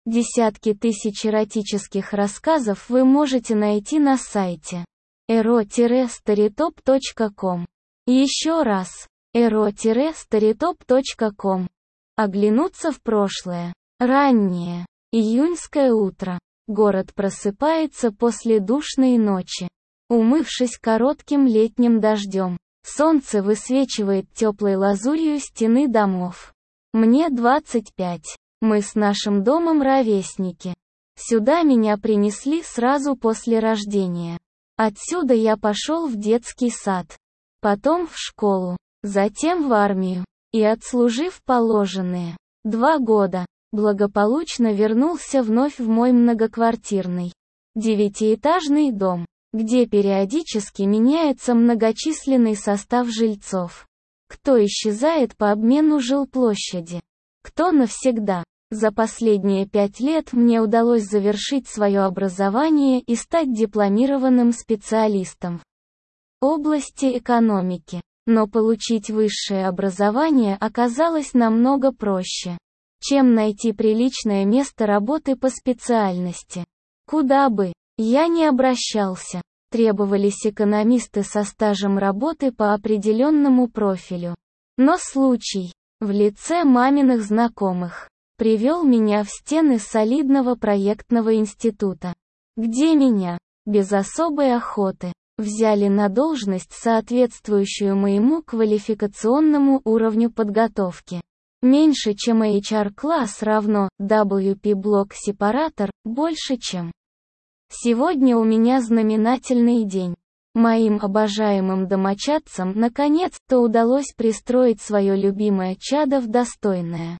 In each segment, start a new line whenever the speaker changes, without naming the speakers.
Десятки тысяч эротических рассказов вы можете найти на сайте ero-storytop.com. Еще раз, ero-storytop.com. Оглянуться в прошлое. Раннее, июньское утро. Город просыпается после душной ночи. Умывшись коротким летним дождем, солнце высвечивает теплой лазурью стены домов. Мне 25. Мы с нашим домом ровесники. Сюда меня принесли сразу после рождения. Отсюда я пошел в детский сад. Потом в школу. Затем в армию. И отслужив положенные 2 года, благополучно вернулся вновь в мой многоквартирный 9-этажный дом, где периодически меняется многочисленный состав жильцов. Кто исчезает по обмену жилплощади, кто навсегда. За последние 5 лет мне удалось завершить свое образование и стать дипломированным специалистом в области экономики. Но получить высшее образование оказалось намного проще, чем найти приличное место работы по специальности. Куда бы я ни обращался, требовались экономисты со стажем работы по определенному профилю. Но случай, в лице маминых знакомых, привел меня в стены солидного проектного института, где меня, без особой охоты, взяли на должность, соответствующую моему квалификационному уровню подготовки. Меньше чем HR-класс равно WP-блок-сепаратор, больше чем. Сегодня у меня знаменательный день. Моим обожаемым домочадцам наконец-то удалось пристроить свое любимое чадо в достойное,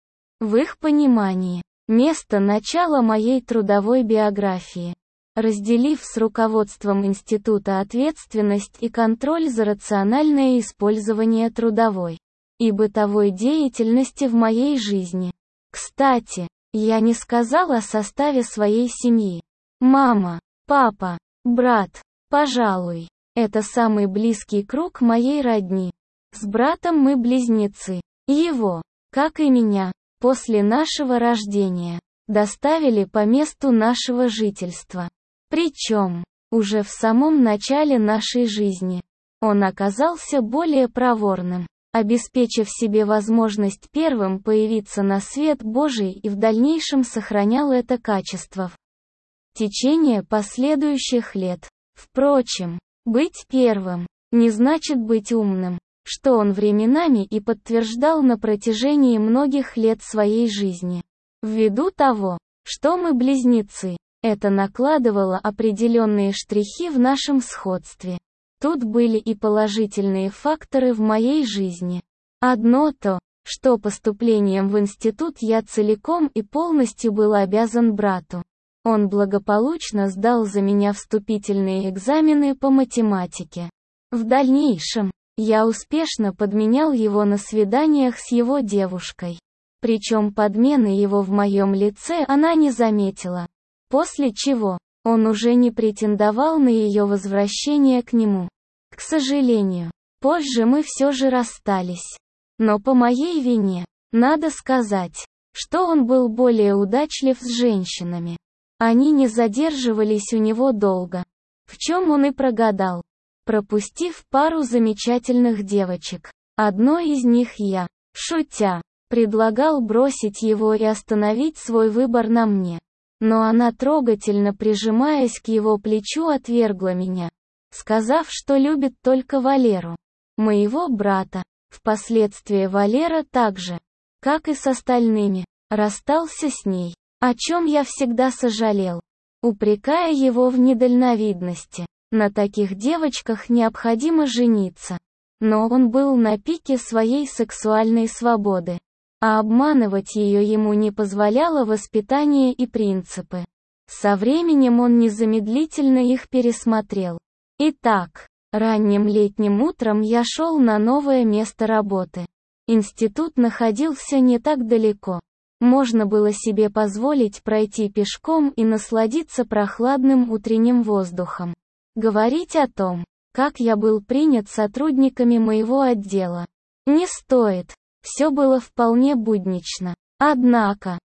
в их понимании, место начала моей трудовой биографии. Разделив с руководством института ответственность и контроль за рациональное использование трудовой и бытовой деятельности в моей жизни. Кстати, я не сказала о составе своей семьи. Мама, папа, брат, пожалуй, это самый близкий круг моей родни. С братом мы близнецы. Его, как и меня, после нашего рождения, доставили по месту нашего жительства. Причем, уже в самом начале нашей жизни, он оказался более проворным, обеспечив себе возможность первым появиться на свет Божий и в дальнейшем сохранял это качество в течение последующих лет. Впрочем, быть первым не значит быть умным, что он временами и подтверждал на протяжении многих лет своей жизни. Ввиду того, что мы близнецы, это накладывало определенные штрихи в нашем сходстве. Тут были и положительные факторы в моей жизни. Одно то, что поступлением в институт я целиком и полностью был обязан брату. Он благополучно сдал за меня вступительные экзамены по математике. В дальнейшем, я успешно подменял его на свиданиях с его девушкой. Причем подмены его в моем лице она не заметила. После чего, он уже не претендовал на ее возвращение к нему. К сожалению, позже мы все же расстались. Но по моей вине, надо сказать, что он был более удачлив с женщинами. Они не задерживались у него долго. В чем он и прогадал, пропустив пару замечательных девочек. Одной из них я, шутя, предлагал бросить его и остановить свой выбор на мне. Но она, трогательно прижимаясь к его плечу, отвергла меня, сказав, что любит только Валеру, моего брата. Впоследствии Валера также, как и с остальными, расстался с ней, о чем я всегда сожалел, упрекая его в недальновидности. На таких девочках необходимо жениться. Но он был на пике своей сексуальной свободы, а обманывать ее ему не позволяло воспитание и принципы. Со временем он незамедлительно их пересмотрел. Итак, ранним летним утром я шел на новое место работы. Институт находился не так далеко. Можно было себе позволить пройти пешком и насладиться прохладным утренним воздухом. Говорить о том, как я был принят сотрудниками моего отдела, не стоит. Все было вполне буднично. Однако,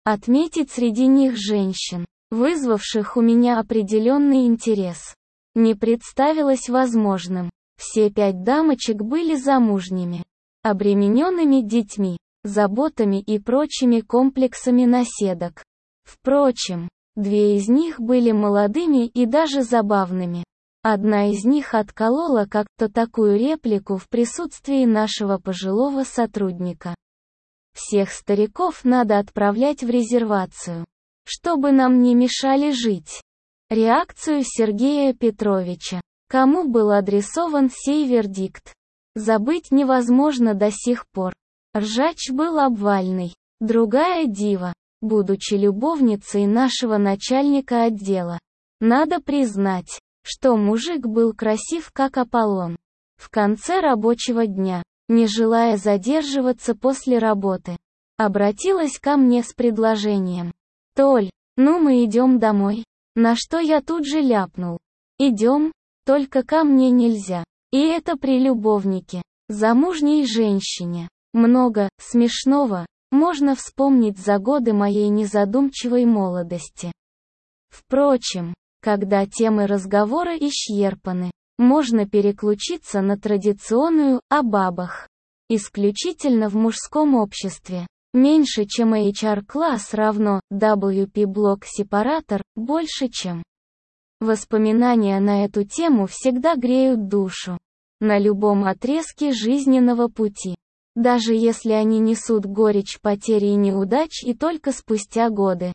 отметить среди них женщин, вызвавших у меня определенный интерес, не представилось возможным. Все 5 дамочек были замужними, обремененными детьми, заботами и прочими комплексами наседок. Впрочем, 2 из них были молодыми и даже забавными. Одна из них отколола как-то такую реплику в присутствии нашего пожилого сотрудника. Всех стариков надо отправлять в резервацию, чтобы нам не мешали жить. Реакцию Сергея Петровича, кому был адресован сей вердикт, забыть невозможно до сих пор. Ржач был обвальный. Другая дива, будучи любовницей нашего начальника отдела. Надо признать, что мужик был красив как Аполлон. В конце рабочего дня, не желая задерживаться после работы, обратилась ко мне с предложением. «Толь, ну мы идем домой». На что я тут же ляпнул. «Идем, только ко мне нельзя». И это при любовнике, замужней женщине. Много смешного можно вспомнить за годы моей незадумчивой молодости. Впрочем, когда темы разговора исчерпаны, можно переключиться на традиционную о бабах. Исключительно в мужском обществе. Меньше чем HR-класс равно WP-блок-сепаратор, больше чем. Воспоминания на эту тему всегда греют душу. На любом отрезке жизненного пути. Даже если они несут горечь потери и неудач и только спустя годы.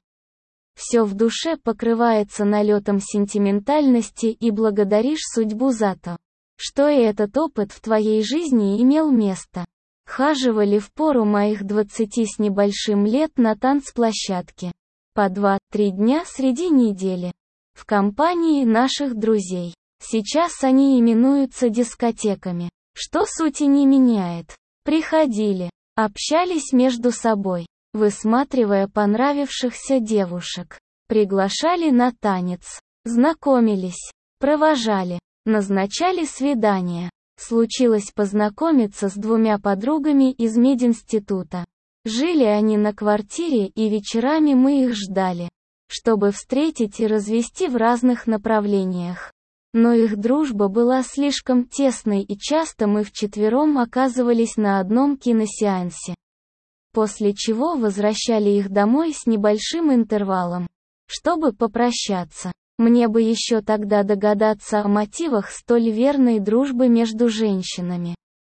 Все в душе покрывается налетом сентиментальности и благодаришь судьбу за то, что и этот опыт в твоей жизни имел место. Хаживали в пору моих 20 с небольшим лет на танцплощадке. По 2-3 дня среди недели. В компании наших друзей. Сейчас они именуются дискотеками. Что сути не меняет. Приходили, общались между собой, высматривая понравившихся девушек. Приглашали на танец. Знакомились. Провожали. Назначали свидания. Случилось познакомиться с 2 подругами из мединститута. Жили они на квартире, и вечерами мы их ждали, чтобы встретить и развести в разных направлениях. Но их дружба была слишком тесной, и часто мы вчетвером оказывались на одном киносеансе. После чего возвращали их домой с небольшим интервалом, чтобы попрощаться. Мне бы еще тогда догадаться о мотивах столь верной дружбы между женщинами.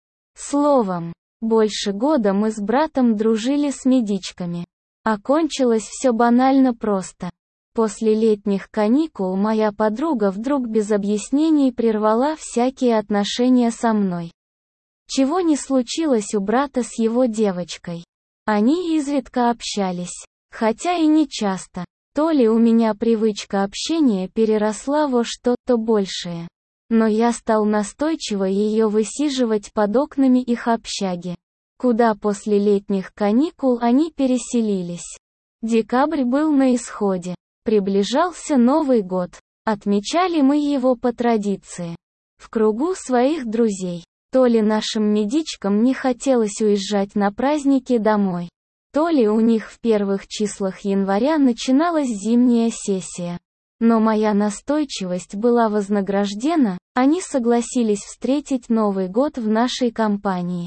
Словом, больше года мы с братом дружили с медичками. Окончилось все банально просто. После летних каникул моя подруга вдруг без объяснений прервала всякие отношения со мной. Чего не случилось у брата с его девочкой. Они изредка общались, хотя и не часто. То ли у меня привычка общения переросла во что-то большее. Но я стал настойчиво ее высиживать под окнами их общаги, куда после летних каникул они переселились. Декабрь был на исходе. Приближался Новый год. Отмечали мы его по традиции. В кругу своих друзей. То ли нашим медичкам не хотелось уезжать на праздники домой, то ли у них в первых числах января начиналась зимняя сессия. Но моя настойчивость была вознаграждена, они согласились встретить Новый год в нашей компании.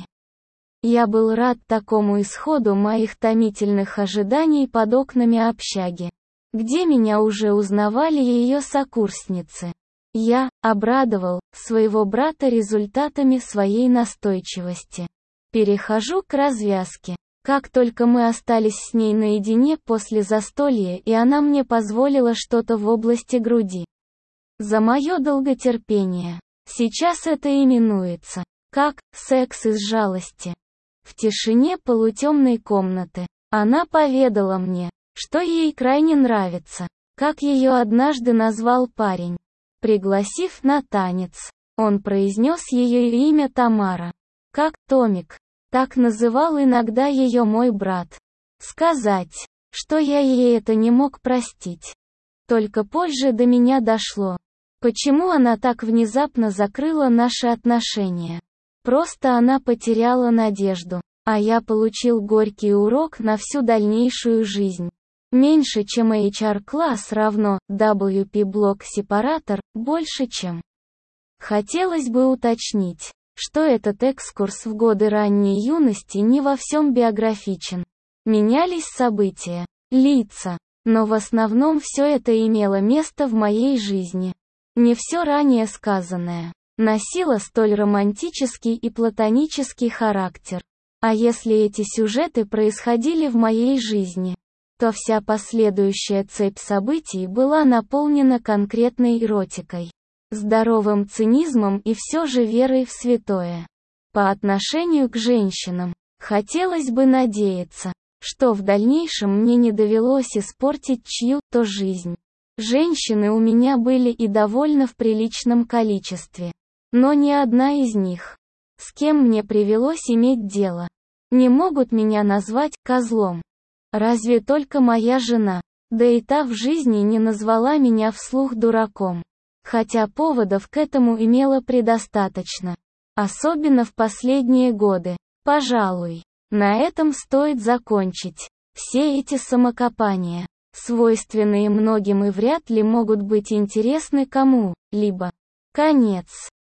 Я был рад такому исходу моих томительных ожиданий под окнами общаги, где меня уже узнавали ее сокурсницы. Я обрадовал своего брата результатами своей настойчивости. Перехожу к развязке. Как только мы остались с ней наедине после застолья, и она мне позволила что-то в области груди. За мое долготерпение. Сейчас это именуется как секс из жалости. В тишине полутемной комнаты она поведала мне, что ей крайне нравится, как ее однажды назвал парень. Пригласив на танец, он произнес ее имя Тамара. Как Томик. Так называл иногда ее мой брат. Сказать, что я ей это не мог простить. Только позже до меня дошло. Почему она так внезапно закрыла наши отношения? Просто она потеряла надежду, а я получил горький урок на всю дальнейшую жизнь. Меньше чем HR-класс равно WP-блок-сепаратор, больше чем. Хотелось бы уточнить, что этот экскурс в годы ранней юности не во всем биографичен. Менялись события, лица, но в основном все это имело место в моей жизни. Не все ранее сказанное носило столь романтический и платонический характер. А если эти сюжеты происходили в моей жизни, то вся последующая цепь событий была наполнена конкретной эротикой, здоровым цинизмом и все же верой в святое. По отношению к женщинам, хотелось бы надеяться, что в дальнейшем мне не довелось испортить чью-то жизнь. Женщины у меня были и довольно в приличном количестве. Но ни одна из них, с кем мне привелось иметь дело, не могут меня назвать козлом. Разве только моя жена, да и та в жизни не назвала меня вслух дураком. Хотя поводов к этому имела предостаточно. Особенно в последние годы. Пожалуй, на этом стоит закончить. Все эти самокопания, свойственные многим и вряд ли могут быть интересны кому-либо. Конец.